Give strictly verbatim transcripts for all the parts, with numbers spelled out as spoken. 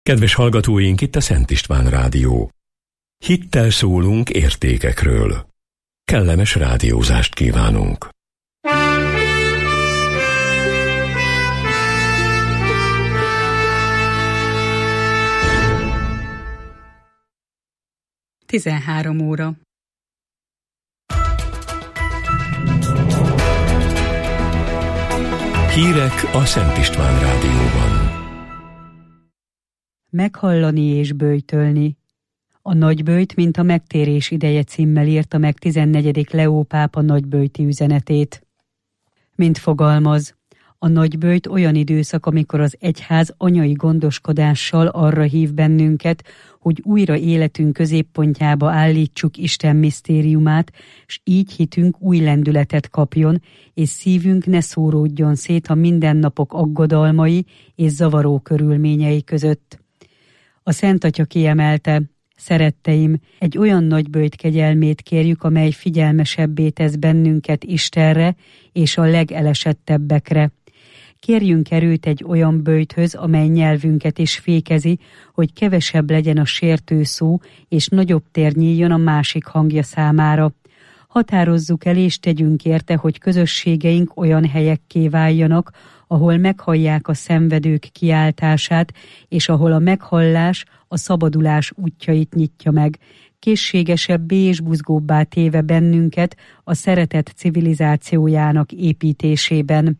Kedves hallgatóink, itt a Szent István Rádió. Hittel szólunk értékekről. Kellemes rádiózást kívánunk. tizenhárom óra. Hírek a Szent István Rádióban. Meghallani és böjtölni. A nagyböjt, mint a megtérés ideje címmel írta meg tizennegyedik Leó pápa nagyböjti üzenetét. Mint fogalmaz, a nagyböjt olyan időszak, amikor az egyház anyai gondoskodással arra hív bennünket, hogy újra életünk középpontjába állítsuk Isten misztériumát, s így hitünk új lendületet kapjon, és szívünk ne szóródjon szét a mindennapok aggodalmai és zavaró körülményei között. A Szent Atya kiemelte: szeretteim, egy olyan nagyböjt kegyelmét kérjük, amely figyelmesebbé tesz bennünket Istenre és a legelesettebbekre. Kérjünk erőt egy olyan böjthöz, amely nyelvünket is fékezi, hogy kevesebb legyen a sértő szó, és nagyobb tér nyíljon a másik hangja számára. Határozzuk el és tegyünk érte, hogy közösségeink olyan helyekké váljanak, ahol meghallják a szenvedők kiáltását, és ahol a meghallás a szabadulás útjait nyitja meg, készségesebbé és buzgóbbá téve bennünket a szeretet civilizációjának építésében.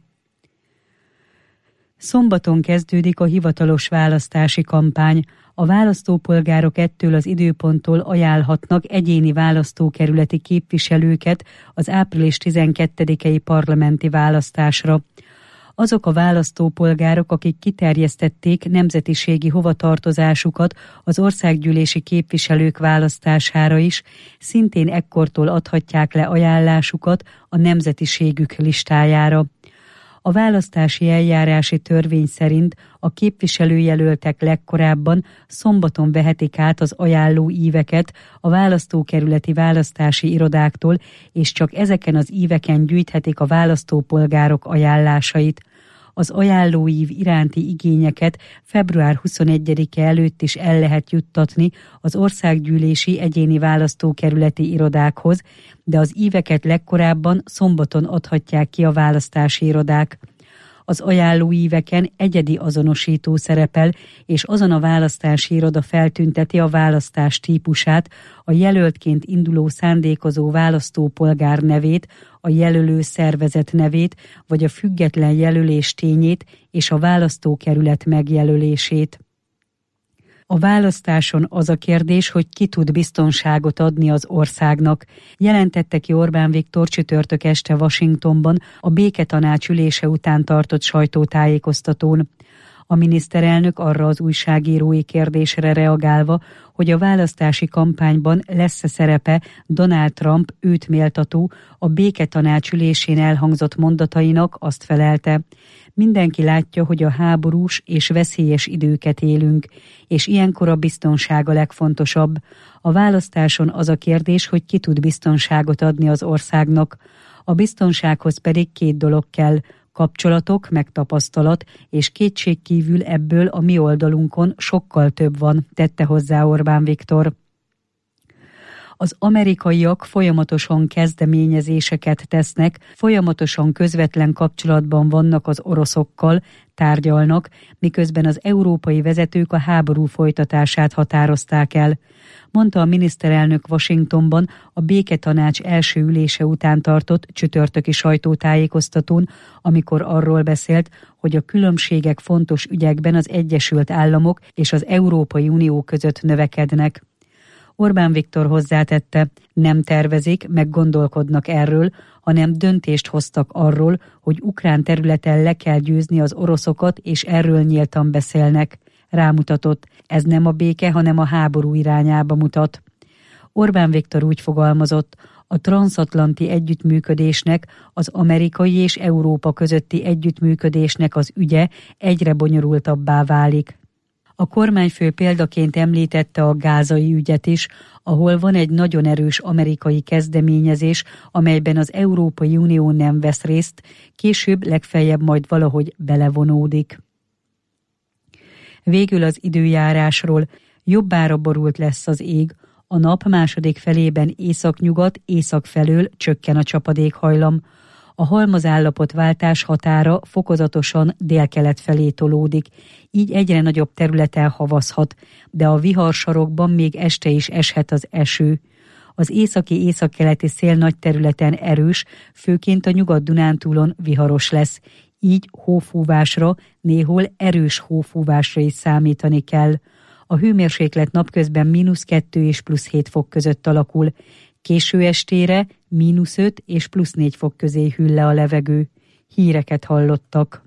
Szombaton kezdődik a hivatalos választási kampány. A választópolgárok ettől az időponttól ajánlhatnak egyéni választókerületi képviselőket az április tizenkettedikei parlamenti választásra. Azok a választópolgárok, akik kiterjesztették nemzetiségi hovatartozásukat az országgyűlési képviselők választására is, szintén ekkortól adhatják le ajánlásukat a nemzetiségük listájára. A választási eljárási törvény szerint a képviselőjelöltek legkorábban szombaton vehetik át az ajánló íveket a választókerületi választási irodáktól, és csak ezeken az íveken gyűjthetik a választópolgárok ajánlásait. Az ajánlóív iránti igényeket február huszonegyedike előtt is el lehet juttatni az országgyűlési egyéni választókerületi irodákhoz, de az íveket legkorábban szombaton adhatják ki a választási irodák. Az ajánlóíveken egyedi azonosító szerepel, és azon a választási iroda feltünteti a választás típusát, a jelöltként induló szándékozó választópolgár nevét, a jelölő szervezet nevét, vagy a független jelölés tényét és a választókerület megjelölését. A választáson az a kérdés, hogy ki tud biztonságot adni az országnak, jelentette ki Orbán Viktor csütörtök este Washingtonban a béketanács ülése után tartott sajtótájékoztatón. A miniszterelnök arra az újságírói kérdésre reagálva, hogy a választási kampányban lesz-e szerepe Donald Trump őt méltató, a béketanács ülésén elhangzott mondatainak, azt felelte: mindenki látja, hogy a háborús és veszélyes időket élünk, és ilyenkor a biztonság a legfontosabb. A választáson az a kérdés, hogy ki tud biztonságot adni az országnak. A biztonsághoz pedig két dolog kell: kapcsolatok, meg tapasztalat, és kétségkívül ebből a mi oldalunkon sokkal több van, tette hozzá Orbán Viktor. Az amerikaiak folyamatosan kezdeményezéseket tesznek, folyamatosan közvetlen kapcsolatban vannak az oroszokkal, tárgyalnak, miközben az európai vezetők a háború folytatását határozták el, mondta a miniszterelnök Washingtonban a béketanács első ülése után tartott csütörtöki sajtótájékoztatón, amikor arról beszélt, hogy a különbségek fontos ügyekben az Egyesült Államok és az Európai Unió között növekednek. Orbán Viktor hozzátette, nem tervezik, meg gondolkodnak erről, hanem döntést hoztak arról, hogy ukrán területen le kell győzni az oroszokat, és erről nyíltan beszélnek. Rámutatott, ez nem a béke, hanem a háború irányába mutat. Orbán Viktor úgy fogalmazott, a transzatlanti együttműködésnek, az amerikai és Európa közötti együttműködésnek az ügye egyre bonyolultabbá válik. A kormányfő példaként említette a gázai ügyet is, ahol van egy nagyon erős amerikai kezdeményezés, amelyben az Európai Unió nem vesz részt, később legfeljebb majd valahogy belevonódik. Végül az időjárásról. Jobbára borult lesz az ég. A nap második felében északnyugat, észak felől csökken a csapadékhajlam. A halmazállapotváltás határa fokozatosan délkelet felé tolódik, így egyre nagyobb területen havazhat, de a viharsarokban még este is eshet az eső. Az északi északkeleti szél nagy területen erős, főként a Nyugat-Dunántúlon viharos lesz, így hófúvásra, néhol erős hófúvásra is számítani kell. A hőmérséklet napközben mínusz kettő és plusz hét fok között alakul. Késő estére mínusz öt és plusz négy fok közé hűl le a levegő. Híreket hallottak.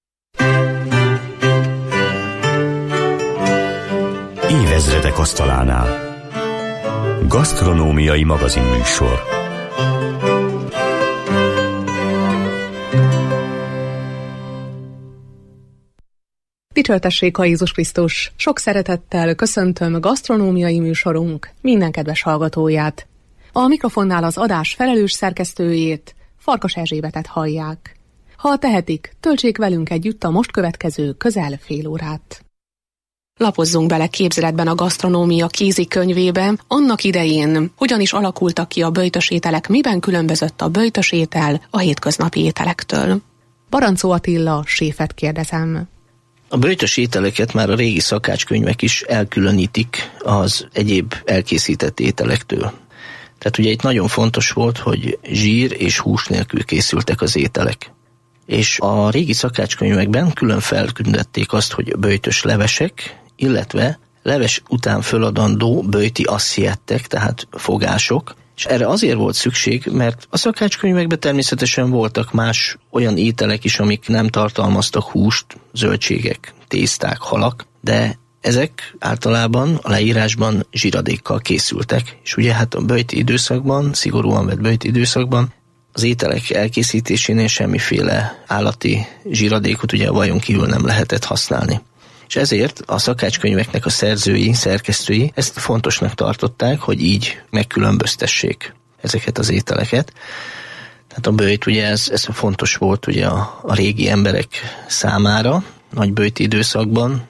Évezredek asztalánál. Gasztronómiai magazinműsor. Dicsőtessék a Jézus Krisztus! Sok szeretettel köszöntöm a gasztronómiai műsorunk minden kedves hallgatóját. A mikrofonnál az adás felelős szerkesztőjét, Farkas Erzsébetet hallják. Ha tehetik, töltsék velünk együtt a most következő közel fél órát. Lapozzunk bele képzeletben a gasztronómia kézikönyvébe, annak idején hogyan is alakultak ki a böjtös ételek, miben különbözött a böjtös étel a hétköznapi ételektől. Barancó Attila séfet kérdezem. A böjtös ételeket már a régi szakácskönyvek is elkülönítik az egyéb elkészített ételektől. Tehát ugye itt nagyon fontos volt, hogy zsír és hús nélkül készültek az ételek. És a régi szakácskönyvekben külön felküldették azt, hogy böjtös levesek, illetve leves után föladandó böjti assziettek, tehát fogások. És erre azért volt szükség, mert a szakácskönyvekben természetesen voltak más olyan ételek is, amik nem tartalmaztak húst, zöldségek, tészták, halak, de ezek általában a leírásban zsíradékkal készültek, és ugye hát a böjti időszakban, szigorúan vett böjti időszakban az ételek elkészítésénél semmiféle állati zsíradékot ugye a vajon kívül nem lehetett használni. És ezért a szakácskönyveknek a szerzői, szerkesztői ezt fontosnak tartották, hogy így megkülönböztessék ezeket az ételeket. Tehát a böjt ugye ez, ez fontos volt ugye a, a régi emberek számára, nagy böjti időszakban.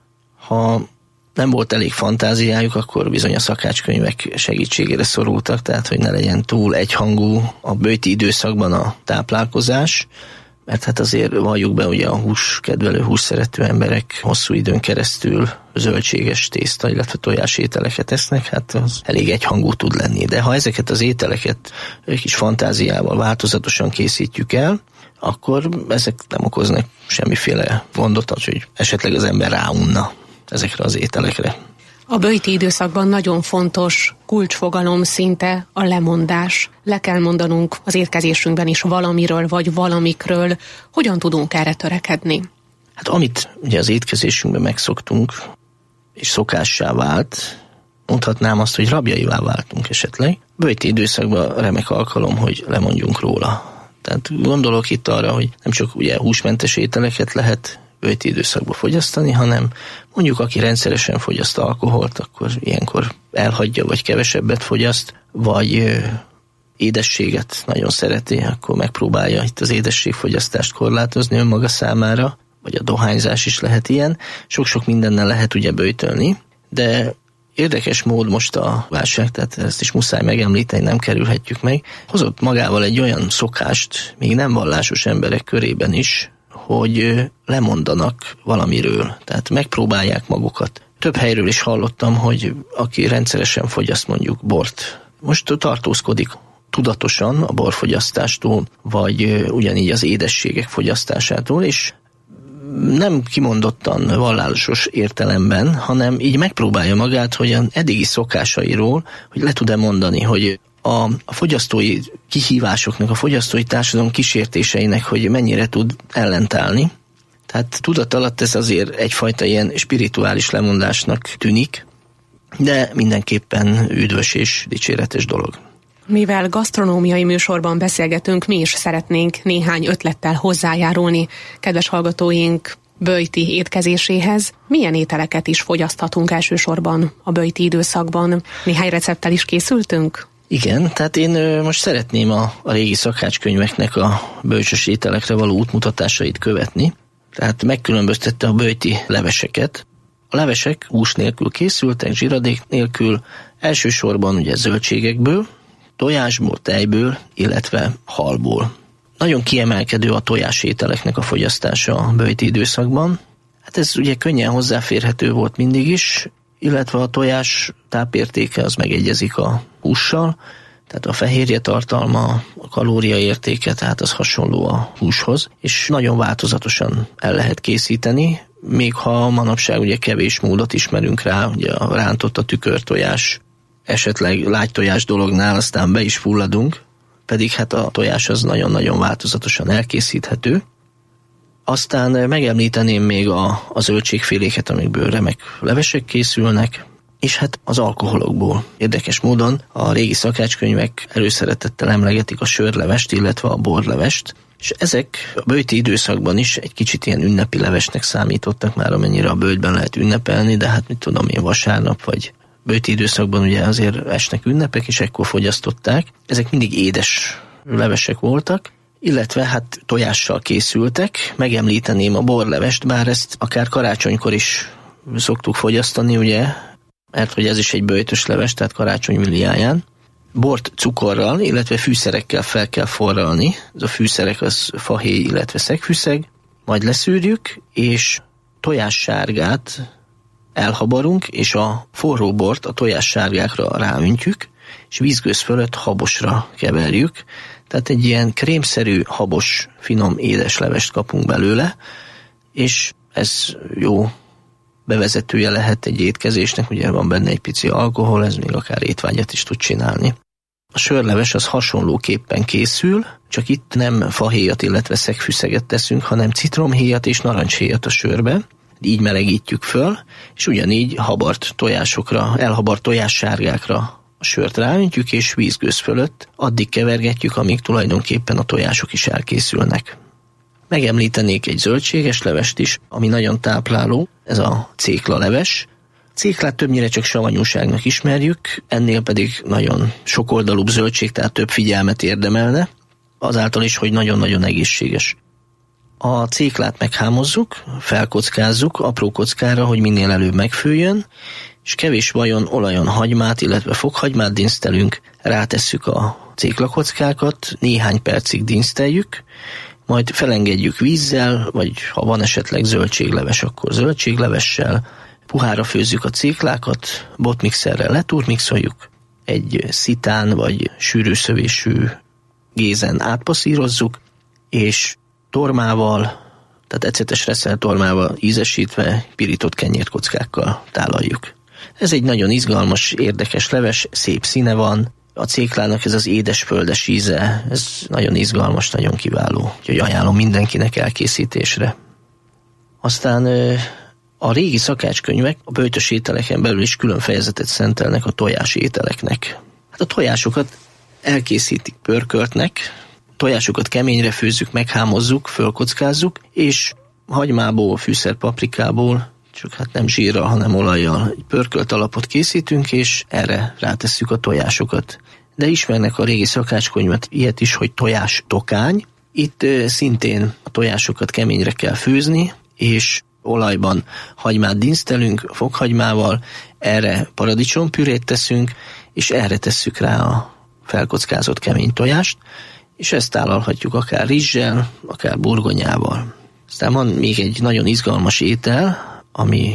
Ha nem volt elég fantáziájuk, akkor bizony a szakácskönyvek segítségére szorultak, tehát hogy ne legyen túl egyhangú a böjti időszakban a táplálkozás, mert hát azért valljuk be, ugye a hús kedvelő, hús szerető emberek hosszú időn keresztül zöldséges tészta, illetve tojás ételeket esznek, hát az elég egyhangú tud lenni. De ha ezeket az ételeket egy kis fantáziával változatosan készítjük el, akkor ezek nem okoznak semmiféle gondot, hogy esetleg az ember ráunna ezekre az ételekre. A böjti időszakban nagyon fontos kulcsfogalom szinte a lemondás. Le kell mondanunk az étkezésünkben is valamiről vagy valamikről. Hogyan tudunk erre törekedni? Hát amit ugye az étkezésünkben megszoktunk, és szokássá vált, mondhatnám azt, hogy rabjaivá váltunk esetleg. Böjti időszakban remek alkalom, hogy lemondjunk róla. Tehát gondolok itt arra, hogy nem csak ugye húsmentes ételeket lehet böjti időszakban fogyasztani, hanem mondjuk aki rendszeresen fogyaszt alkoholt, akkor ilyenkor elhagyja, vagy kevesebbet fogyaszt, vagy ö, édességet nagyon szereti, akkor megpróbálja itt az édességfogyasztást korlátozni önmaga számára, vagy a dohányzás is lehet ilyen. Sok-sok mindennel lehet ugye böjtölni, de érdekes mód most a válság, tehát ezt is muszáj megemlíteni, nem kerülhetjük meg, hozott magával egy olyan szokást, még nem vallásos emberek körében is, hogy lemondanak valamiről, tehát megpróbálják magukat. Több helyről is hallottam, hogy aki rendszeresen fogyaszt mondjuk bort, most tartózkodik tudatosan a borfogyasztástól, vagy ugyanígy az édességek fogyasztásától, és nem kimondottan vallásos értelemben, hanem így megpróbálja magát, hogy az eddigi szokásairól, hogy le tud-e mondani, hogy a, a fogyasztói kihívásoknak, a fogyasztói társadalom kísértéseinek, hogy mennyire tud ellentállni. Tehát tudat alatt ez azért egyfajta ilyen spirituális lemondásnak tűnik, de mindenképpen üdvös és dicséretes dolog. Mivel gasztronómiai műsorban beszélgetünk, mi is szeretnénk néhány ötlettel hozzájárulni kedves hallgatóink böjti étkezéséhez. Milyen ételeket is fogyaszthatunk elsősorban a böjti időszakban? Néhány recepttel is készültünk? Igen, tehát én most szeretném a, a régi szakácskönyveknek a böjtös ételekre való útmutatásait követni. Tehát megkülönböztette a böjti leveseket, A levesek hús nélkül készültek, zsíradék nélkül, elsősorban ugye zöldségekből, tojásból, tejből, illetve halból. Nagyon kiemelkedő a tojásételeknek a fogyasztása a böjti időszakban. Hát ez ugye könnyen hozzáférhető volt mindig is, illetve a tojás tápértéke az megegyezik a hússal, tehát a fehérje tartalma, a kalóriaértéke, tehát az hasonló a húshoz, és nagyon változatosan el lehet készíteni, még ha manapság ugye kevés módot ismerünk rá, ugye a rántott, a tükörtojás, esetleg lágytojás dolognál aztán be is fulladunk, pedig hát a tojás az nagyon-nagyon változatosan elkészíthető. Aztán megemlíteném még a, a zöldségféléket, amikből remek levesek készülnek, és hát az alkoholokból. Érdekes módon a régi szakácskönyvek előszeretettel emlegetik a sörlevest, illetve a borlevest, és ezek a böjti időszakban is egy kicsit ilyen ünnepi levesnek számítottak már, amennyire a böjtben lehet ünnepelni, de hát mit tudom én, vasárnap vagy böjti időszakban ugye azért esnek ünnepek, és ekkor fogyasztották. Ezek mindig édes levesek voltak, illetve hát tojással készültek. Megemlíteném a borlevest, bár ezt akár karácsonykor is szoktuk fogyasztani, ugye, mert hogy ez is egy böjtös leves, tehát karácsony villáján. Bort cukorral, illetve fűszerekkel fel kell forralni. Ez a fűszerek az fahéj, illetve szegfűszeg. Majd leszűrjük, és tojássárgát elhabarunk, és a forró bort a tojássárgákra ráöntjük, és vízgőz fölött habosra keverjük. Tehát egy ilyen krémszerű, habos, finom, édes levest kapunk belőle, és ez jó bevezetője lehet egy étkezésnek, ugye van benne egy pici alkohol, ez még akár étvágyat is tud csinálni. A sörleves az hasonlóképpen készül, csak itt nem fahéjat, illetve szegfűszeget teszünk, hanem citromhéjat és narancshéjat a sörbe, így melegítjük föl, és ugyanígy habart tojásokra, elhabart tojássárgákra a sört ráöntjük, és vízgőz fölött addig kevergetjük, amíg tulajdonképpen a tojások is elkészülnek. Megemlítenék egy zöldséges levest is, ami nagyon tápláló, ez a céklaleves. Céklát többnyire csak savanyúságnak ismerjük, ennél pedig nagyon sokoldalúbb zöldség, tehát több figyelmet érdemelne, azáltal is, hogy nagyon-nagyon egészséges. A céklát meghámozzuk, felkockázzuk apró kockára, hogy minél előbb megfőjön, és kevés vajon, olajon hagymát, illetve fokhagymát dinsztelünk, rátesszük a céklakockákat, néhány percig dinszteljük, majd felengedjük vízzel, vagy ha van esetleg zöldségleves, akkor zöldséglevessel, puhára főzzük a céklákat, botmixerrel letúrmixoljuk, egy szitán vagy sűrűszövésű gézen átpasszírozzuk, és tormával, tehát ecetes reszel tormával ízesítve pirított kenyérkockákkal tálaljuk. Ez egy nagyon izgalmas, érdekes leves, szép színe van, a céklának ez az édesföldes íze, ez nagyon izgalmas, nagyon kiváló, úgyhogy ajánlom mindenkinek elkészítésre. Aztán a régi szakácskönyvek a böjtös ételeken belül is külön fejezetet szentelnek a tojás ételeknek. Hát a tojásokat elkészítik pörköltnek, tojásokat keményre főzzük, meghámozzuk, fölkockázzuk, és hagymából, fűszerpaprikából, csak hát nem zsírral, hanem olajjal egy pörkölt alapot készítünk, és erre rátesszük a tojásokat. De ismernek a régi szakácskönyvet ilyet is, hogy tojás tokány. Itt ö, szintén a tojásokat keményre kell főzni, és olajban hagymát dinsztelünk, fokhagymával, erre paradicsompürét teszünk, és erre tesszük rá a felkockázott kemény tojást, és ezt tálalhatjuk akár rizssel, akár burgonyával. Aztán van még egy nagyon izgalmas étel, ami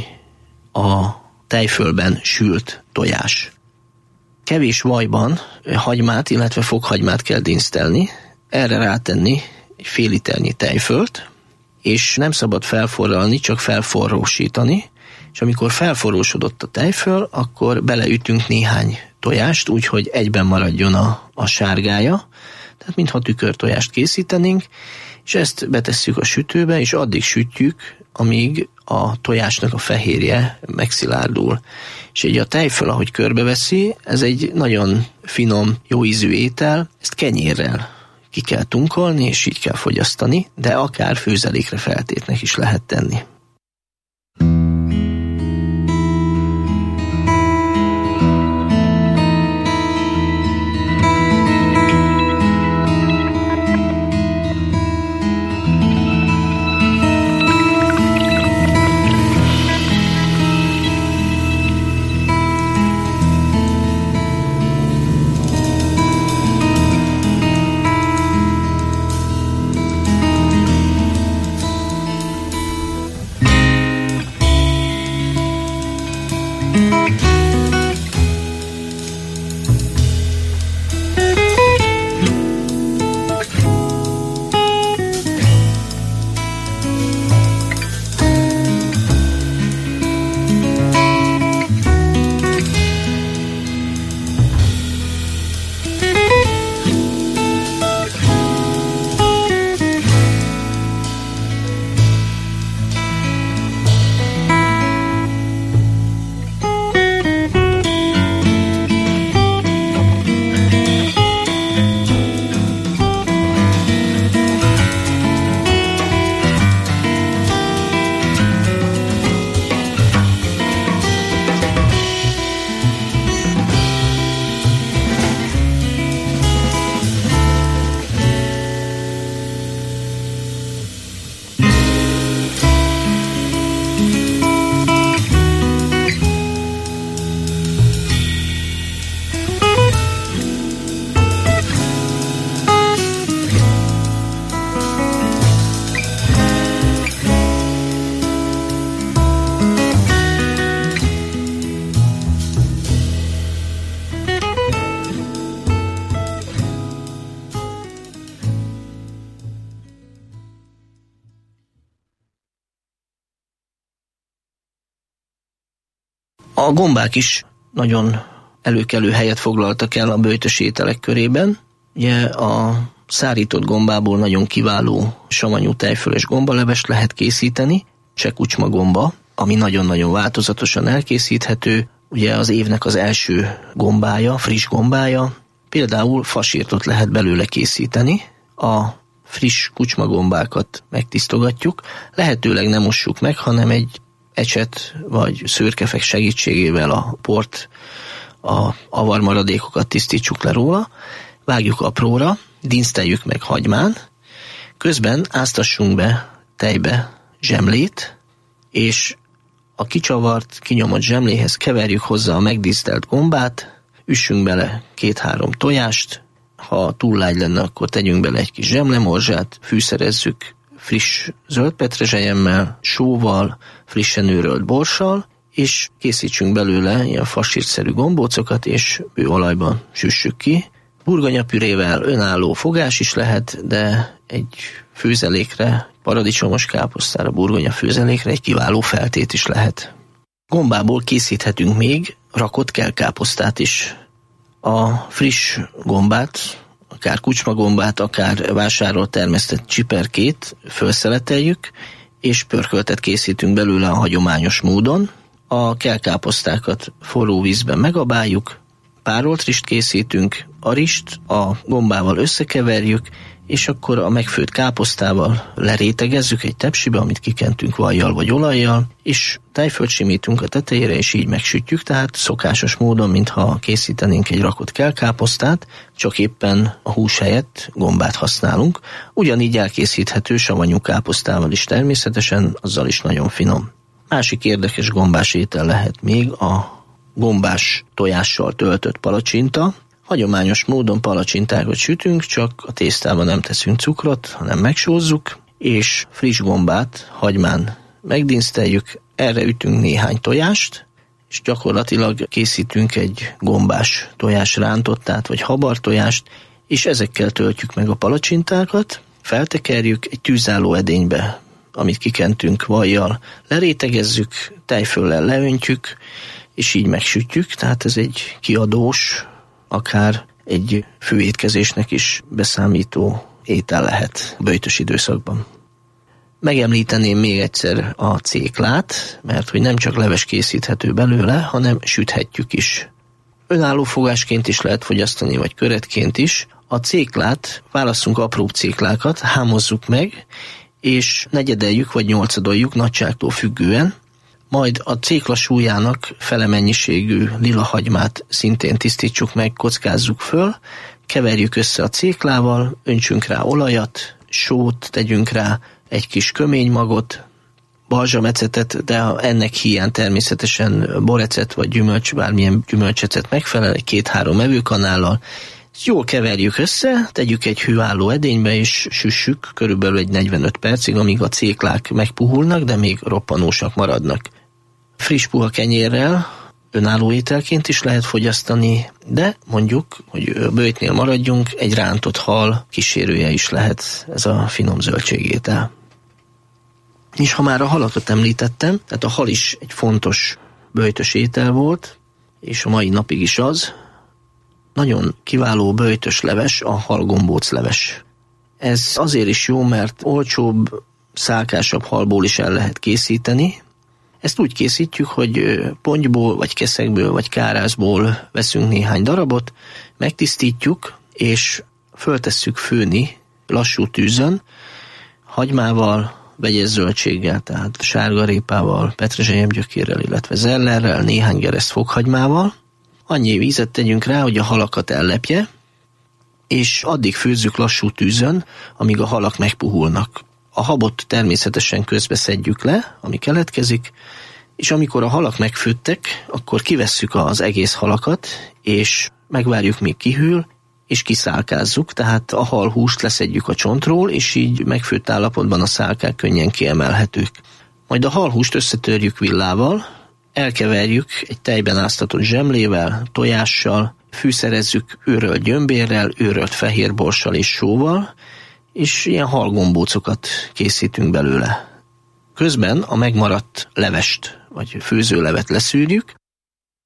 a tejfölben sült tojás. Kevés vajban hagymát, illetve fokhagymát kell dinsztelni, erre rátenni egy fél liternyi tejfölt, és nem szabad felforralni, csak felforrósítani, és amikor felforrósodott a tejföl, akkor beleütünk néhány tojást, úgyhogy egyben maradjon a, a sárgája, tehát mintha tükörtojást készítenénk, és ezt betesszük a sütőbe, és addig sütjük, amíg a tojásnak a fehérje megszilárdul. És így a tejföl, ahogy körbeveszi, ez egy nagyon finom, jó ízű étel, ezt kenyérrel ki kell tunkolni, és így kell fogyasztani, de akár főzelékre feltétnek is lehet tenni. A gombák is nagyon előkelő helyet foglaltak el a böjtös ételek körében. Ugye a szárított gombából nagyon kiváló savanyú tejföles gombalevest lehet készíteni, cseh-kucsma gomba, ami nagyon-nagyon változatosan elkészíthető. Ugye az évnek az első gombája, friss gombája, például fasírtot lehet belőle készíteni. A friss kucsmagombákat megtisztogatjuk, lehetőleg nem mossuk meg, hanem egy ecset vagy szőrkefek segítségével a port, a avarmaradékokat tisztítsuk le róla, vágjuk apróra, dinszteljük meg hagymán, közben áztassunk be tejbe zsemlét, és a kicsavart, kinyomott zsemléhez keverjük hozzá a megdísztelt gombát, üssünk bele két-három tojást, ha túl lágy lenne, akkor tegyünk bele egy kis zsemlemorzsát, fűszerezzük friss zöldpetrezselyemmel, sóval, frissen őrölt borssal, és készítsünk belőle ilyen fasírtszerű gombócokat, és olajban süssük ki. Burgonyapürével önálló fogás is lehet, de egy főzelékre, paradicsomos káposztára, burgonya főzelékre egy kiváló feltét is lehet. Gombából készíthetünk még rakott kellkáposztát is. A friss gombát, akár kucsmagombát, akár vásárolt termesztett csiperkét felszeleteljük, és pörköltet készítünk belőle a hagyományos módon. A kellkáposztákat forró vízben megabáljuk, párolt rist készítünk, a rist a gombával összekeverjük, és akkor a megfőtt káposztával lerétegezzük egy tepsibe, amit kikentünk vajjal vagy olajjal, és tejfölt simítunk a tetejére, és így megsütjük, tehát szokásos módon, mintha készítenénk egy rakott kellkáposztát, csak éppen a hús helyett gombát használunk. Ugyanígy elkészíthető savanyú káposztával is természetesen, azzal is nagyon finom. Másik érdekes gombás étel lehet még a gombás tojással töltött palacsinta. Hagyományos módon palacsintákat sütünk, csak a tésztában nem teszünk cukrot, hanem megsózzuk, és friss gombát hagymán megdinszteljük, erre ütünk néhány tojást, és gyakorlatilag készítünk egy gombás tojás rántottát, vagy habartojást, és ezekkel töltjük meg a palacsintákat, feltekerjük egy tűzálló edénybe, amit kikentünk vajjal, lerétegezzük, tejföllel leöntjük, és így megsütjük, tehát ez egy kiadós, akár egy főétkezésnek is beszámító étel lehet a böjtös időszakban. Megemlíteném még egyszer a céklát, mert hogy nem csak leves készíthető belőle, hanem süthetjük is. Önálló fogásként is lehet fogyasztani, vagy köretként is. A céklát, válasszunk apróbb céklákat, hámozzuk meg, és negyedeljük vagy nyolcadoljuk nagyságtól függően, majd a cékla súlyának fele mennyiségű lila hagymát szintén tisztítsuk meg, kockázzuk föl, keverjük össze a céklával, öntsünk rá olajat, sót, tegyünk rá egy kis köménymagot, balzsamecetet, de ennek hiány természetesen borecet vagy gyümölcs, bármilyen gyümölcsecet megfelel, egy két-három evőkanállal. Jól keverjük össze, tegyük egy hőálló edénybe, és süssük körülbelül egy negyvenöt percig, amíg a céklák megpuhulnak, de még roppanósak maradnak. Friss puha kenyérrel önálló ételként is lehet fogyasztani, de mondjuk, hogy a böjtnél maradjunk, egy rántott hal kísérője is lehet ez a finom zöldségétel. És ha már a halakat említettem, tehát a hal is egy fontos böjtös étel volt, és a mai napig is az. Nagyon kiváló böjtös leves a halgombóc leves. Ez azért is jó, mert olcsóbb, szálkásabb halból is el lehet készíteni. Ezt úgy készítjük, hogy pontyból, vagy keszekből, vagy kárászból veszünk néhány darabot, megtisztítjuk, és föltesszük főni lassú tűzön, hagymával, vegyes zöldséggel, tehát sárgarépával, petrezselyemgyökérrel, illetve zellerrel, néhány gereszt fokhagymával. Annyi vízet tegyünk rá, hogy a halakat ellepje, és addig főzzük lassú tűzön, amíg a halak megpuhulnak. A habot természetesen közbe szedjük le, ami keletkezik, és amikor a halak megfőttek, akkor kivesszük az egész halakat, és megvárjuk, míg kihűl, és kiszálkázzuk, tehát a halhúst leszedjük a csontról, és így megfőtt állapotban a szálkák könnyen kiemelhetők. Majd a halhúst összetörjük villával, elkeverjük egy tejben áztatott zsemlével, tojással, fűszerezzük őrölt gyömbérrel, őrölt fehérborssal és sóval, és ilyen halgombócokat készítünk belőle. Közben a megmaradt levest, vagy főzőlevet leszűrjük,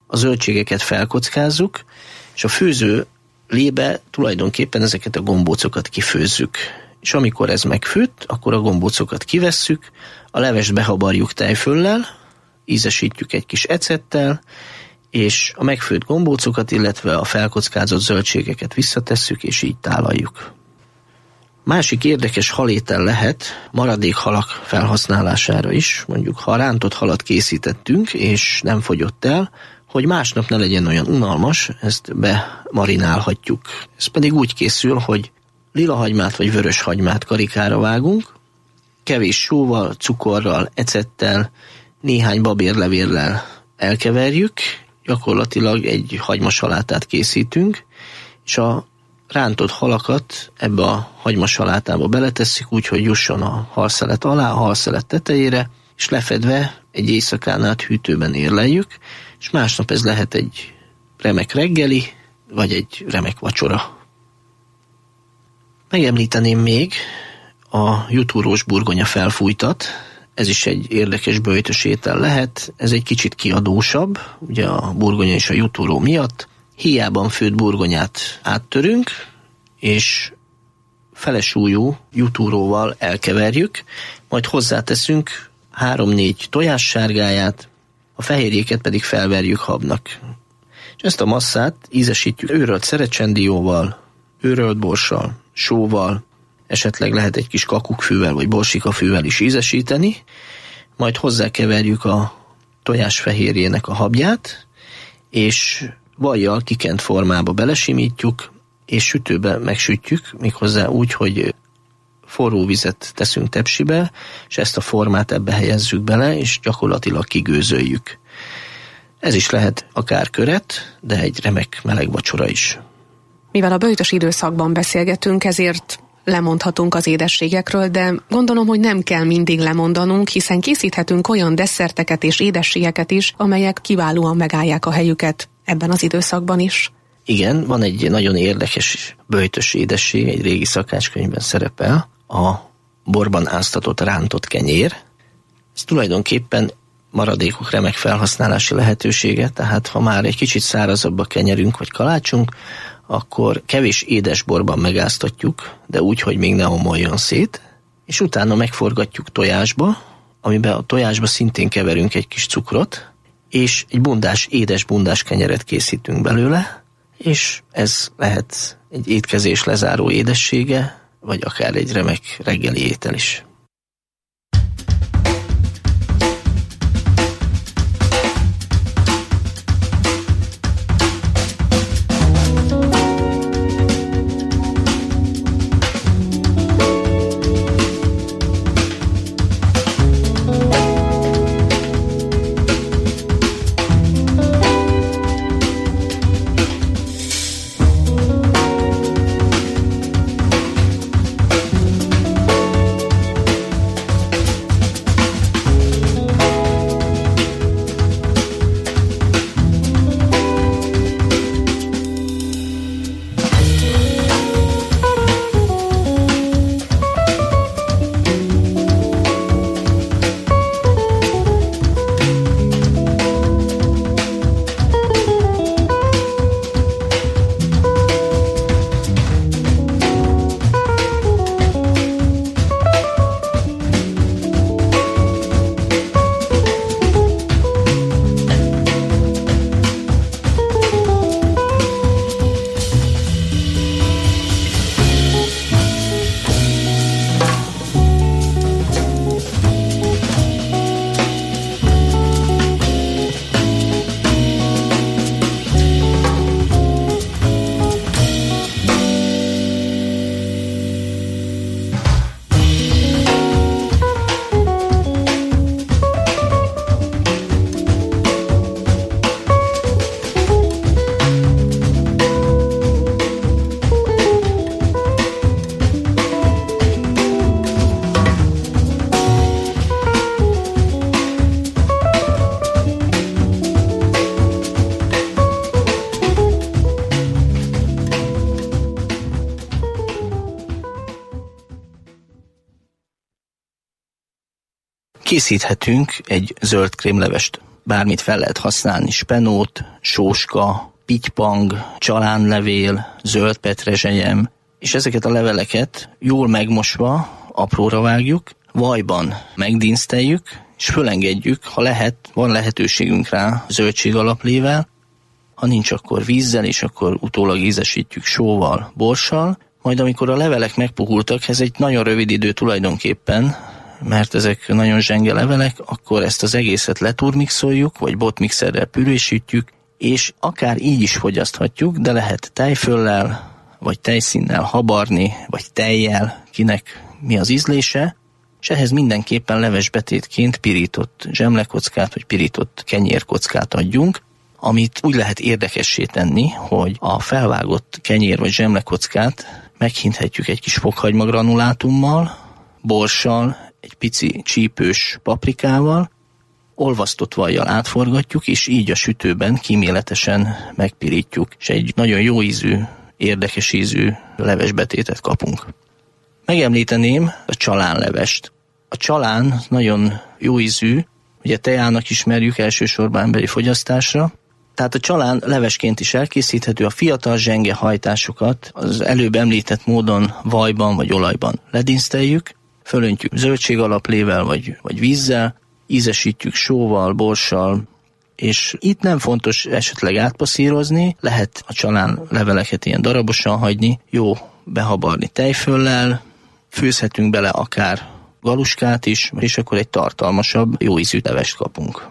a zöldségeket felkockázzuk, és a főző lébe tulajdonképpen ezeket a gombócokat kifőzzük. És amikor ez megfőtt, akkor a gombócokat kivesszük, a levest behabarjuk tejföllel, ízesítjük egy kis ecettel, és a megfőtt gombócokat, illetve a felkockázott zöldségeket visszatesszük, és így tálaljuk. Másik érdekes halétel lehet maradék halak felhasználására is, mondjuk ha rántott halat készítettünk, és nem fogyott el, hogy másnap ne legyen olyan unalmas, ezt bemarinálhatjuk. Ez pedig úgy készül, hogy lila hagymát vagy vörös hagymát karikára vágunk, kevés sóval, cukorral, ecettel, néhány babérlevéllel elkeverjük, gyakorlatilag egy hagymasalátát készítünk, és a rántott halakat ebbe a hagymasalátába beletesszük, úgyhogy jusson a halszelet alá, a halszelet tetejére, és lefedve egy éjszakán át hűtőben érleljük, és másnap ez lehet egy remek reggeli, vagy egy remek vacsora. Megemlíteném még a jutúrós burgonya felfújtat, ez is egy érdekes böjtös étel lehet, ez egy kicsit kiadósabb, ugye a burgonya és a jutúró miatt. Héjában főtt burgonyát áttörünk, és felesúlyú jutúróval elkeverjük, majd hozzáteszünk három-négy tojássárgáját, a fehérjéket pedig felverjük habnak. És ezt a masszát ízesítjük őrölt szerecsendióval, őrölt borssal, sóval, esetleg lehet egy kis kakukkfűvel vagy borsikafűvel is ízesíteni, majd hozzákeverjük a tojásfehérjének a habját, és vajjal kikent formába belesimítjuk, és sütőbe megsütjük, méghozzá úgy, hogy forró vizet teszünk tepsibe, és ezt a formát ebbe helyezzük bele, és gyakorlatilag kigőzöljük. Ez is lehet akár köret, de egy remek meleg vacsora is. Mivel a böjtös időszakban beszélgetünk, ezért lemondhatunk az édességekről, de gondolom, hogy nem kell mindig lemondanunk, hiszen készíthetünk olyan desszerteket és édességeket is, amelyek kiválóan megállják a helyüket ebben az időszakban is. Igen, van egy nagyon érdekes böjtös édesség, egy régi szakácskönyvben szerepel, a borban áztatott rántott kenyér. Ez tulajdonképpen maradékok remek felhasználási lehetősége, tehát ha már egy kicsit szárazabb a kenyerünk vagy kalácsunk, akkor kevés édesborban megáztatjuk, de úgy, hogy még ne omoljon szét, és utána megforgatjuk tojásba, amiben a tojásba szintén keverünk egy kis cukrot, és egy bundás, édes bundás kenyeret készítünk belőle, és ez lehet egy étkezés lezáró édessége, vagy akár egy remek reggeli étel is. Készíthetünk egy zöld krémlevest bármit fel lehet használni, spenót, sóska, pitypang, csalánlevél, zöld petrezselyem, és ezeket a leveleket jól megmosva apróra vágjuk, vajban megdínszteljük, és fölengedjük, ha lehet, van lehetőségünk rá zöldségalaplével, ha nincs, akkor vízzel, és akkor utólag ízesítjük sóval, borssal, majd amikor a levelek megpuhultak, ez egy nagyon rövid idő tulajdonképpen, mert ezek nagyon zsenge levelek, akkor ezt az egészet leturmixoljuk, vagy botmixerrel pürésítjük, és akár így is fogyaszthatjuk, de lehet tejföllel, vagy tejszínnel habarni, vagy tejjel, kinek mi az ízlése, és ehhez mindenképpen levesbetétként pirított zsemlekockát, vagy pirított kenyérkockát adjunk, amit úgy lehet érdekessé tenni, hogy a felvágott kenyér vagy zsemlekockát meghinthetjük egy kis fokhagyma granulátummal, borssal, egy pici csípős paprikával, olvasztott vajjal átforgatjuk, és így a sütőben kíméletesen megpirítjuk, és egy nagyon jó ízű, érdekes ízű levesbetétet kapunk. Megemlíteném a csalánlevest. A csalán nagyon jó ízű, ugye tejának ismerjük elsősorban emberi fogyasztásra, tehát a csalán levesként is elkészíthető, a fiatal zsenge hajtásokat az előbb említett módon vajban vagy olajban ledinszteljük, fölöntjük zöldségalaplével vagy, vagy vízzel, ízesítjük sóval, borssal, és itt nem fontos esetleg átpasszírozni, lehet a csalán leveleket ilyen darabosan hagyni, jó behabarni tejföllel, főzhetünk bele akár galuskát is, és akkor egy tartalmasabb, jó ízű levest kapunk.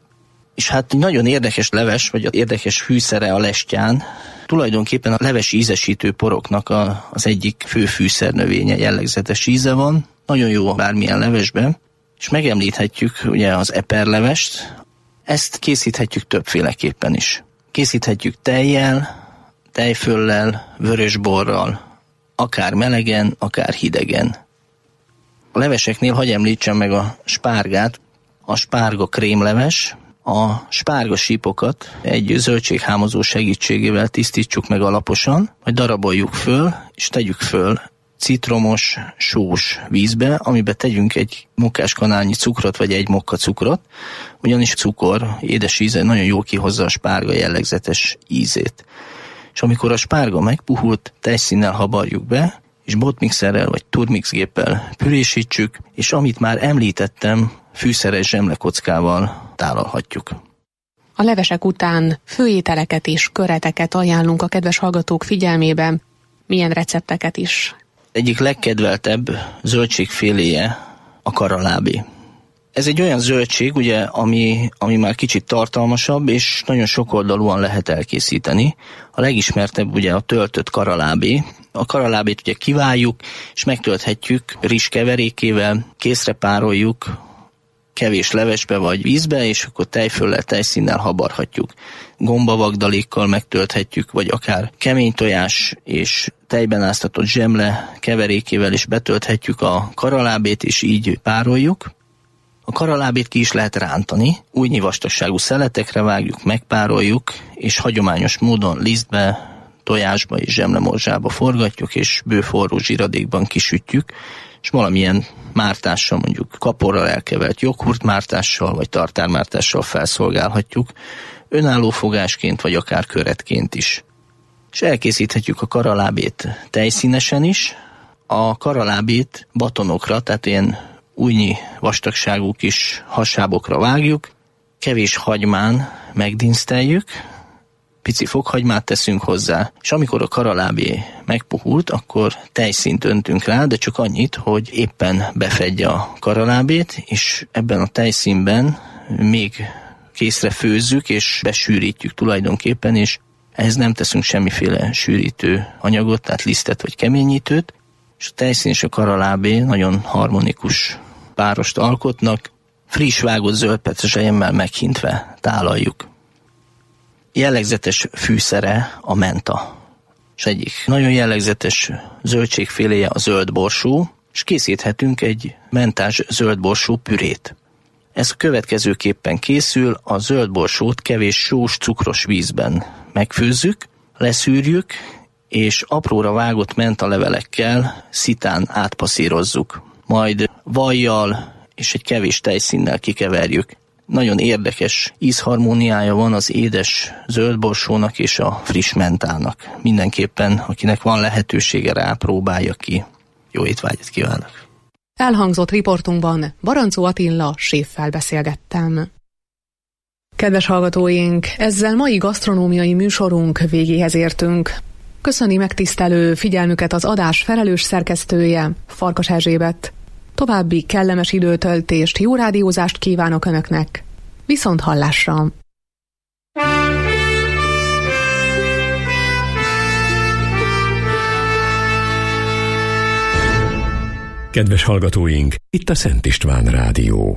És hát nagyon érdekes leves, vagy érdekes fűszere a lestyán, tulajdonképpen a leves ízesítő poroknak a, az egyik fő fűszernövénye, jellegzetes íze van, nagyon jó bármilyen levesben, és megemlíthetjük ugye az eperlevest, ezt készíthetjük többféleképpen is. Készíthetjük tejjel, tejföllel, vörösborral, akár melegen, akár hidegen. A leveseknél hadd említsem meg a spárgát, a spárga krémleves, a spárga sípokat egy zöldséghámozó segítségével tisztítsuk meg alaposan, majd daraboljuk föl, és tegyük föl citromos, sós vízbe, amibe tegyünk egy munkáskanálnyi cukrot, vagy egy mokka cukrot, ugyanis cukor, édes íze nagyon jól kihozza a spárga jellegzetes ízét. És amikor a spárga megpuhult, tejszínnel habarjuk be, és botmixerrel vagy turmixgéppel pürésítsük, és amit már említettem, fűszeres zsemlekockával tálalhatjuk. A levesek után főételeket és köreteket ajánlunk a kedves hallgatók figyelmébe, milyen recepteket is. Egyik legkedveltebb zöldségféléje a karalábé. Ez egy olyan zöldség, ugye, ami, ami már kicsit tartalmasabb, és nagyon sokoldalúan lehet elkészíteni. A legismertebb ugye a töltött karalábé. A karalábét ugye kiváljuk, és megtölthetjük rizs keverékével, készre pároljuk, kevés levesbe vagy vízbe, és akkor tejföllel, tejszínnel habarhatjuk. Gombavagdalékkal megtölthetjük, vagy akár kemény tojás és tejben áztatott zsemle keverékével is betölthetjük a karalábét, és így pároljuk. A karalábét ki is lehet rántani, újnyi vastagságú szeletekre vágjuk, megpároljuk, és hagyományos módon lisztbe, tojásba és zsemlemorzsába forgatjuk, és bőforró zsíradékban kisütjük, és valamilyen mártással, mondjuk kaporral elkevert joghurtmártással, vagy tartármártással felszolgálhatjuk, önálló fogásként, vagy akár köretként is. És elkészíthetjük a karalábét tejszínesen is, a karalábét batonokra, tehát ilyen újnyi vastagságú kis hasábokra vágjuk, kevés hagymán megdínszteljük, pici fokhagymát teszünk hozzá, és amikor a karalábé megpuhult, akkor tejszínt öntünk rá, de csak annyit, hogy éppen befedje a karalábét, és ebben a tejszínben még készre főzzük, és besűrítjük tulajdonképpen, és ehhez nem teszünk semmiféle sűrítő anyagot, tehát lisztet vagy keményítőt, és a tejszín és a karalábé nagyon harmonikus párost alkotnak, friss vágott zöld petrezselyemmel meghintve tálaljuk. Jellegzetes fűszere a menta, és egyik nagyon jellegzetes zöldségféléje a zöld borsó, és készíthetünk egy mentás zöld borsó pürét. Ez a következőképpen készül, a zöld borsót kevés sós, cukros vízben megfőzzük, leszűrjük, és apróra vágott mentalevelekkel szitán átpasszírozzuk. Majd vajjal és egy kevés tejszínnel kikeverjük. nagyon érdekes ízharmóniája van az édes zöldborsónak és a friss mentának. Mindenképpen, akinek van lehetősége rá, próbálja ki. Jó étvágyat kívánok! Elhangzott riportunkban Barancó Attila séffel beszélgettem. Kedves hallgatóink, ezzel mai gasztronómiai műsorunk végéhez értünk. Köszöni megtisztelő figyelmüket az adás felelős szerkesztője, Farkas Erzsébet. További kellemes időtöltést, jó rádiózást kívánok Önöknek. Viszont hallásra! Kedves hallgatóink, itt a Szent István Rádió.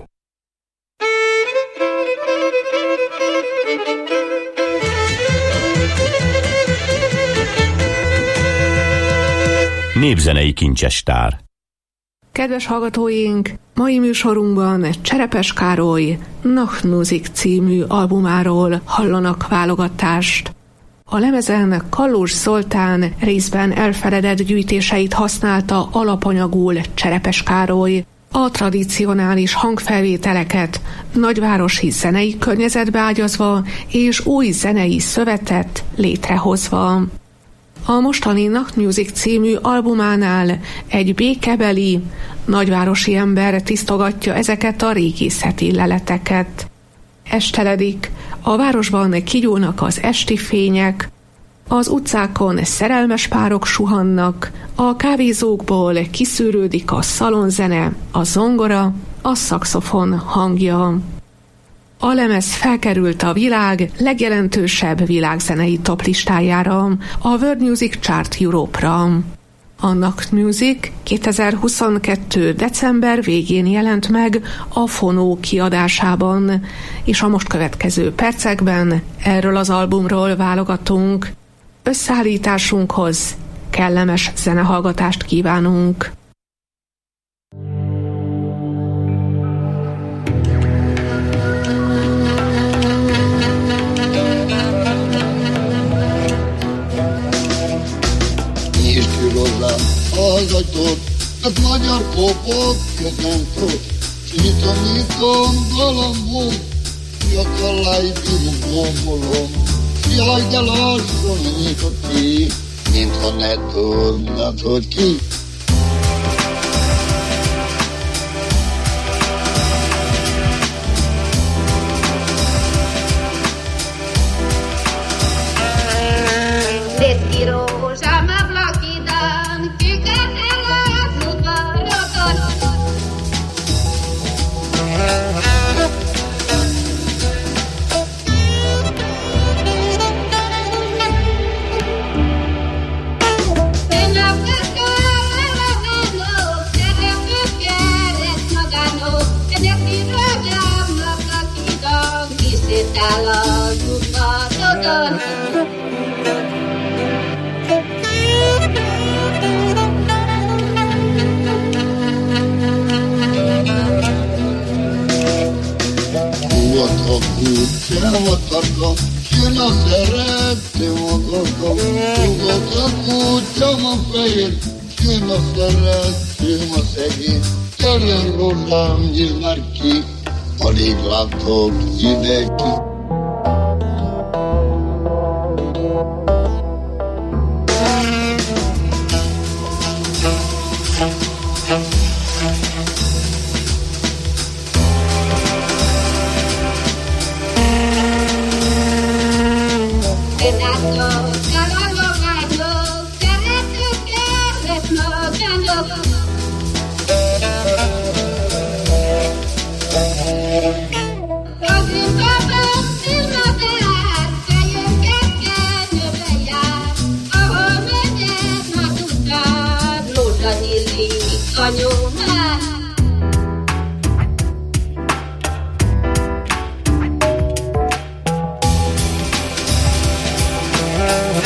Népzenei kincsestár. Kedves hallgatóink, mai műsorunkban Cserepes Károly Nachtmusik című albumáról hallanak válogatást. A lemezen Kallós Zoltán részben elfeledett gyűjtéseit használta alapanyagul Cserepes Károly, a tradicionális hangfelvételeket nagyvárosi zenei környezetbe ágyazva és új zenei szövetet létrehozva. A mostani Nachtmusik című albumánál egy békebeli, nagyvárosi ember tisztogatja ezeket a régészeti leleteket. Esteledik, a városban kigyúlnak az esti fények, az utcákon szerelmes párok suhannak, a kávézókból kiszűrődik a szalonzene, a zongora, a szaxofon hangja. A lemez felkerült a világ legjelentősebb világzenei toplistájára, a World Music Chart Europe-ra. A Nachtmusik kétezer-huszonkettő. december végén jelent meg a Fonó kiadásában, és a most következő percekben erről az albumról válogatunk. Összeállításunkhoz kellemes zenehallgatást kívánunk. Az ajtót, mert magyar popot nem tud. Nyitom, nyitom, galambom, jakalláj, bírom, gombolom. Jaj, de lassan nyitott ki, mintha ne tudnad, hogy ki. Elvatartam, jön a szeretném akartam, rúgott a kutyám a fejét, jön a szeretném a szegény, gyerjen rózsám, nyisd már ki, alig látok ide ki. Oh,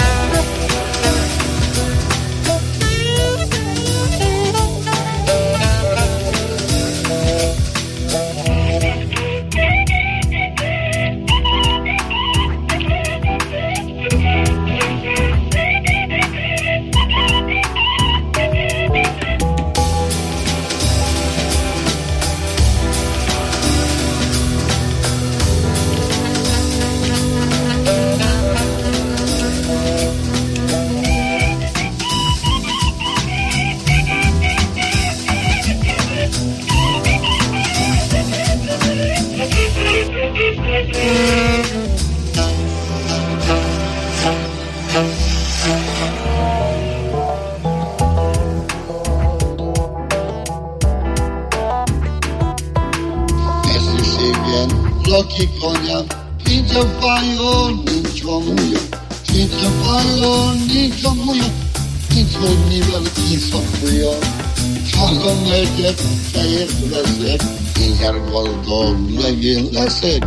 egyik anyám. Nincs a fájón, nincs a múlja. Nincs a fájón, nincs a múlja. Nincs, hogy mivel kiszapulja. Csak a megyek, fehér leszek, ingyen gazdag megint leszek.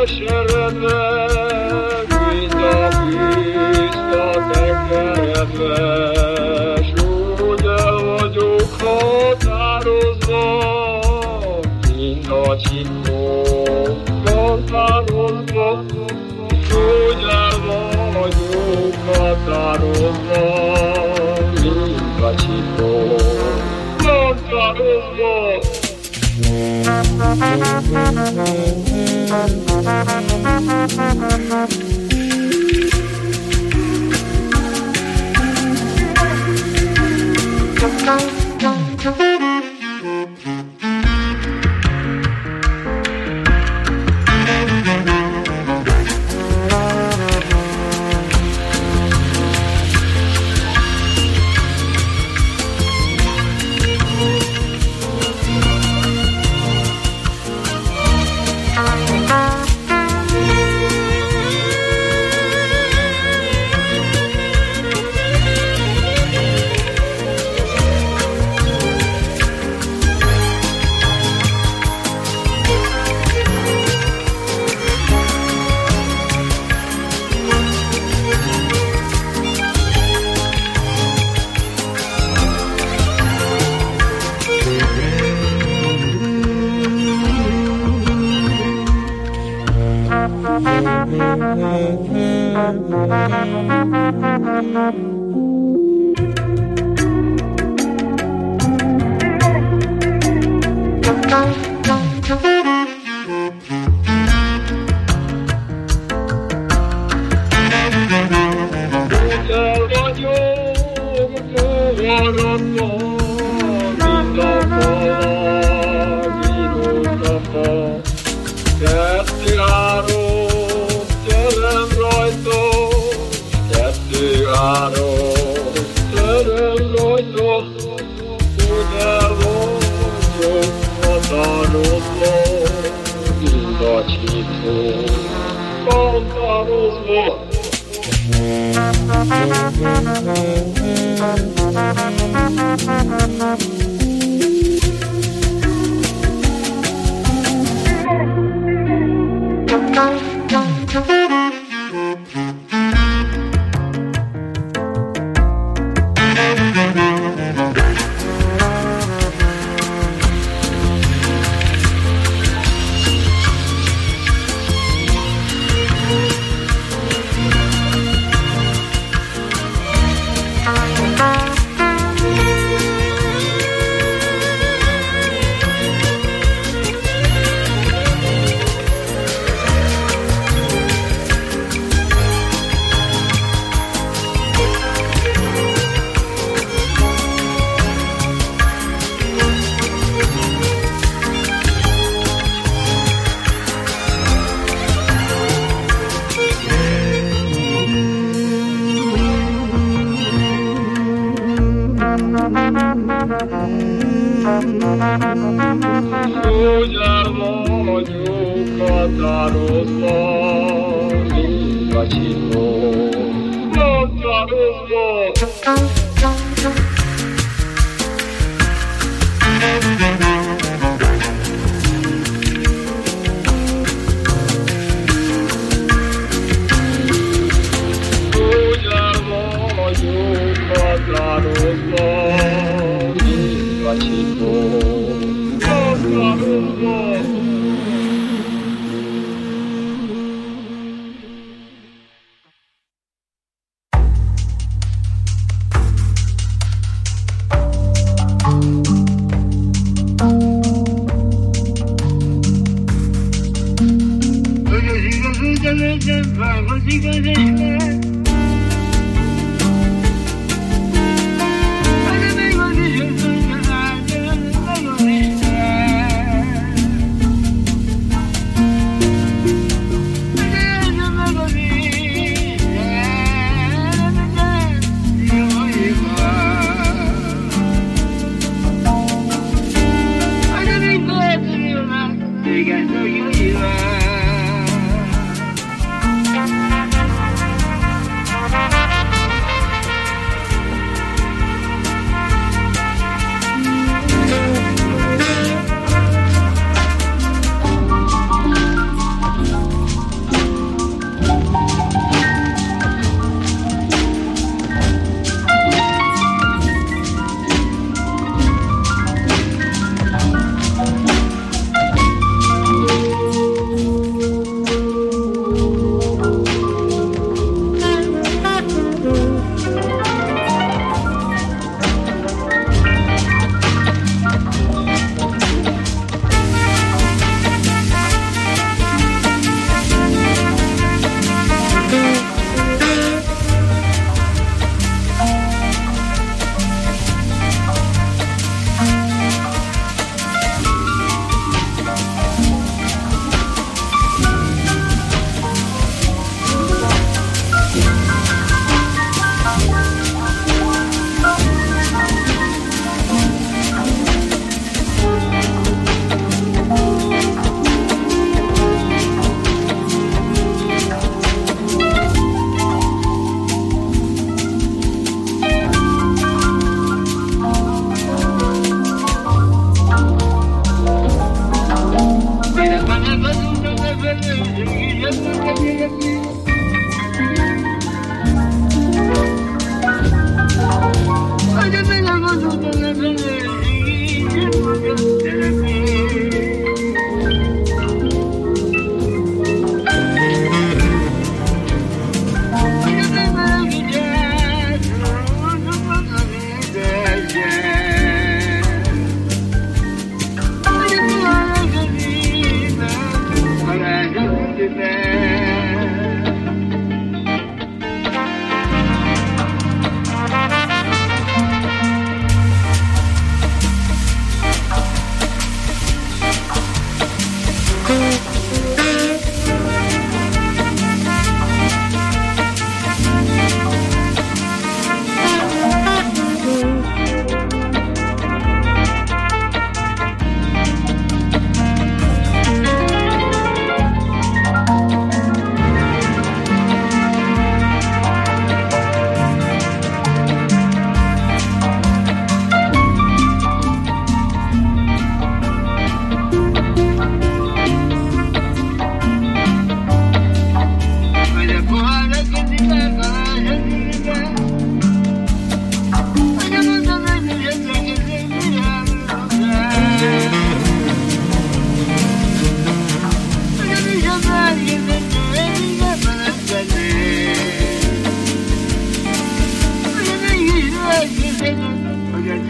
keseredve, mind a tiszta tekeredve, s úgy el vagyok határozva, mind a csiklók határozva, s úgy el vagyok határozva, mind a csiklók határozva.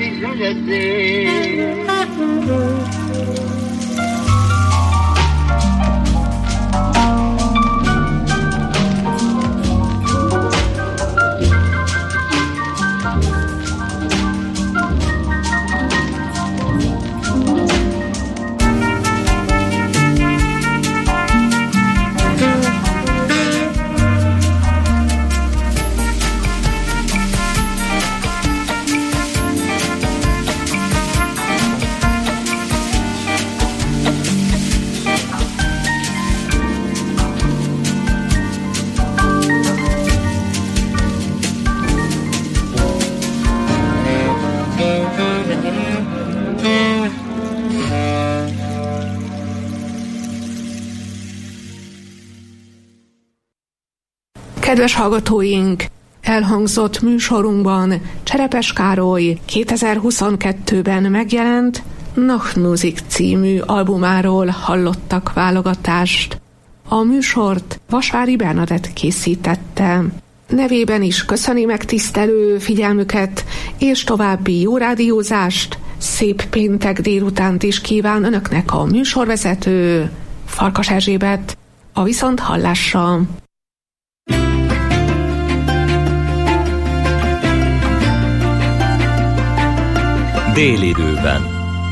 is vezették. Kedves hallgatóink, elhangzott műsorunkban Cserepes Károly kétezer-huszonkettőben megjelent Nach Musik című albumáról hallottak válogatást. A műsort Vasvári Bernadett készítette. Nevében is köszöni megtisztelő figyelmüket, és további jó rádiózást, szép péntek délutánt is kíván önöknek a műsorvezető, Farkas Erzsébet. A viszonthallásra! Délidőben.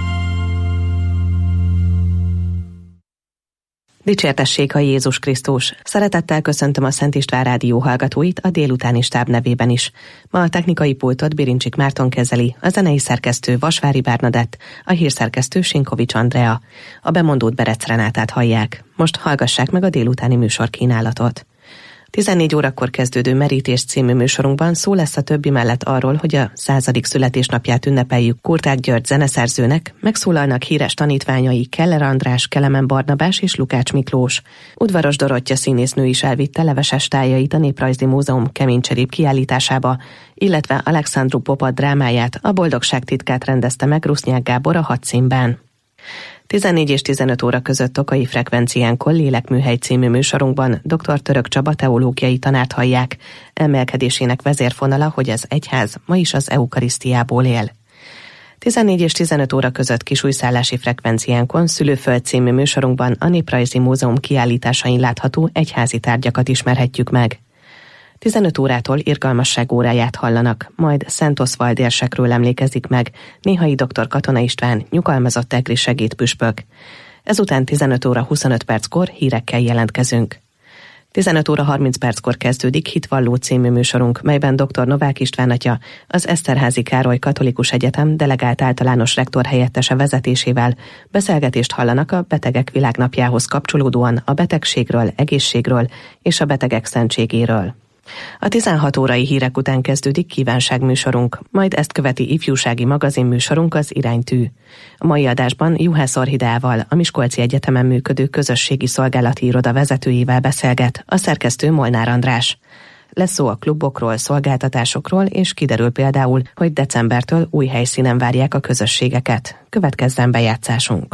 Dicsértessék a Jézus Krisztus! Szeretettel köszöntöm a Szent István Rádió hallgatóit a délutáni stáb nevében is. Ma a technikai pultot Birincsik Márton kezeli, a zenei szerkesztő Vasvári Bernadett, a hírszerkesztő Sinkovics Andrea. A bemondót Berec Renátát hallják. Most hallgassák meg a délutáni műsorkínálatot. tizennégy órakor kezdődő Merítés című műsorunkban szó lesz a többi mellett arról, hogy a századik születésnapját ünnepeljük Kurták György zeneszerzőnek, megszólalnak híres tanítványai Keller András, Kelemen Barnabás és Lukács Miklós. Udvaros Dorottya színésznő is elvitte leveses tájait a Néprajzi Múzeum keménycserép kiállításába, illetve Alexandru Popa drámáját, a Boldogság titkát rendezte meg Rusznyák Gábor a Hadszínben. tizennégy és tizenöt óra között Tokai frekvenciánkon Lélekműhely című műsorunkban dr. Török Csaba teológiai tanárt hallják, emelkedésének vezérfonala, hogy az egyház ma is az eukarisztiából él. tizennégy és tizenöt óra között Kisújszállási frekvenciánkon Szülőföld című műsorunkban a Néprajzi Múzeum kiállításain látható egyházi tárgyakat ismerhetjük meg. tizenöt órától irgalmasság óráját hallanak, majd Szent Oszvald érsekről emlékezik meg Néhai dr. Katona István, nyugalmazott egri segédpüspök. Ezután tizenöt óra huszonöt perckor hírekkel jelentkezünk. tizenöt óra harminc perckor kezdődik Hitvalló című műsorunk, melyben dr. Novák István atya, az Eszterházy Károly Katolikus Egyetem delegált általános rektor helyettese vezetésével beszélgetést hallanak a Betegek Világnapjához kapcsolódóan a betegségről, egészségről és a betegek szentségéről. A tizenhat órai hírek után kezdődik kívánságműsorunk, majd ezt követi ifjúsági magazinműsorunk, az Iránytű. A mai adásban Juhász Orhideával, a Miskolci Egyetemen működő közösségi szolgálati iroda vezetőjével beszélget, a szerkesztő Molnár András. Lesz szó a klubokról, szolgáltatásokról, és kiderül például, hogy decembertől új helyszínen várják a közösségeket. Következzen bejátszásunk.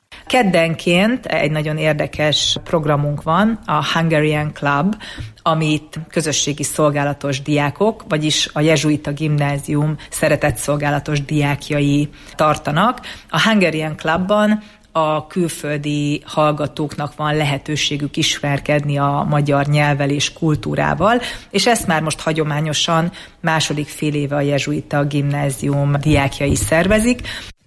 Keddenként egy nagyon érdekes programunk van, a Hungarian Club, amit közösségi szolgálatos diákok, vagyis a Jezsuita Gimnázium szeretetszolgálatos diákjai tartanak. A Hungarian Clubban a külföldi hallgatóknak van lehetőségük ismerkedni a magyar nyelvvel és kultúrával, és ezt már most hagyományosan második fél éve a Jezsuita Gimnázium diákjai szervezik.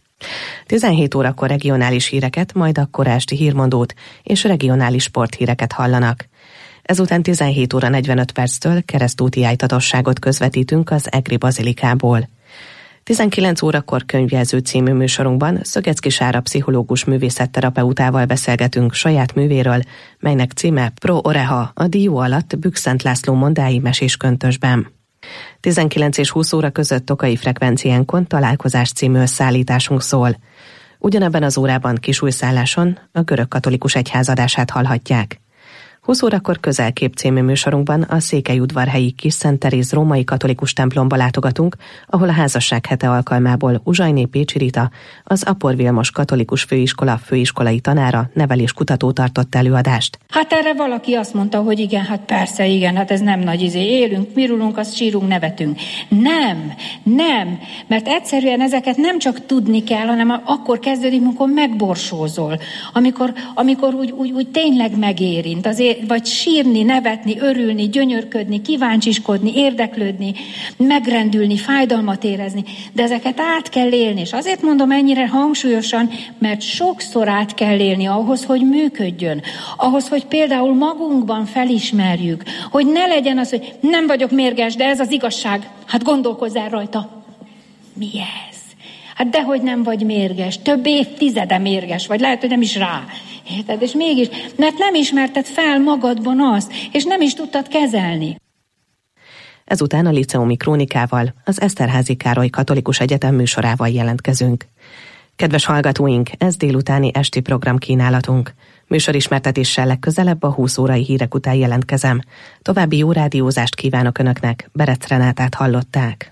tizenhét órakor regionális híreket, majd a korásti hírmondót és regionális sporthíreket hallanak. Ezután tizenhét óra negyvenöt perctől keresztúti ájtatosságot közvetítünk az Egri Bazilikából. tizenkilenc órakor Könyvjelző című műsorunkban Szögecki Sára pszichológus művészetterapeutával beszélgetünk saját művéről, melynek címe Pro Oreha, a dió alatt Bükszent László mondái mesés köntösben. tizenkilenc és húsz óra között Tokai frekvenciánkon Találkozás című összeállításunk szól. Ugyanebben az órában Kisújszálláson a görög katolikus egyház adását hallhatják. húsz órakor Közelkép című műsorunkban a Székelyudvarhelyi Kis Szent Teréz római katolikus templomba látogatunk, ahol a házasság hete alkalmából Uzsajné Pécsi Rita, az Apor Vilmos Katolikus Főiskola főiskolai tanára, neveléskutató tartott előadást. Hát erre valaki azt mondta, hogy igen, hát persze, igen, hát ez nem nagy izé, élünk, mirulunk, azt sírunk, nevetünk. Nem, nem, mert egyszerűen ezeket nem csak tudni kell, hanem akkor kezdődik, amikor megborsózol, amikor, amikor úgy, úgy, úgy tényleg megérint, azért, vagy sírni, nevetni, örülni, gyönyörködni, kíváncsiskodni, érdeklődni, megrendülni, fájdalmat érezni, de ezeket át kell élni, és azért mondom ennyire hangsúlyosan, mert sokszor át kell élni ahhoz, hogy működjön, ahhoz, hogy például magunkban felismerjük, hogy ne legyen az, hogy nem vagyok mérges, de ez az igazság, hát gondolkozzál rajta. Mi ez? Hát dehogy nem vagy mérges, több évtizede mérges vagy, lehet, hogy nem is rá. Érted? És mégis, mert nem ismerted fel magadban azt, és nem is tudtad kezelni. Ezután a Liceumi Krónikával, az Eszterházy Károly Katolikus Egyetem műsorával jelentkezünk. Kedves hallgatóink, ez délutáni esti programkínálatunk. Műsorismertetéssel legközelebb a húsz órai hírek után jelentkezem. További jó rádiózást kívánok Önöknek, Berec Renátát hallották.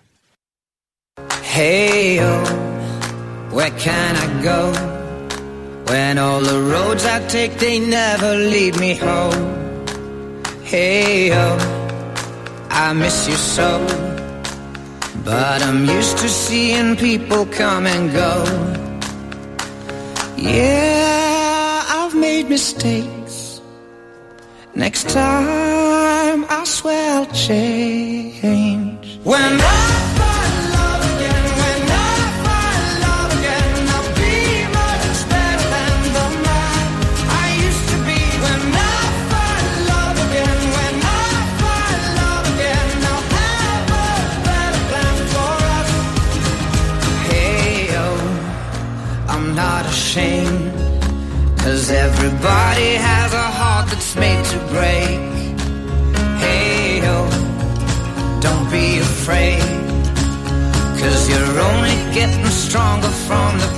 Hey yo, where can I go? When all the roads I take, they never lead me home. Hey yo, I miss you so, but I'm used to seeing people come and go. Yeah, I've made mistakes. Next time I swear I'll change. When I cause everybody has a heart that's made to break. Hey yo, don't be afraid, cause you're only getting stronger from the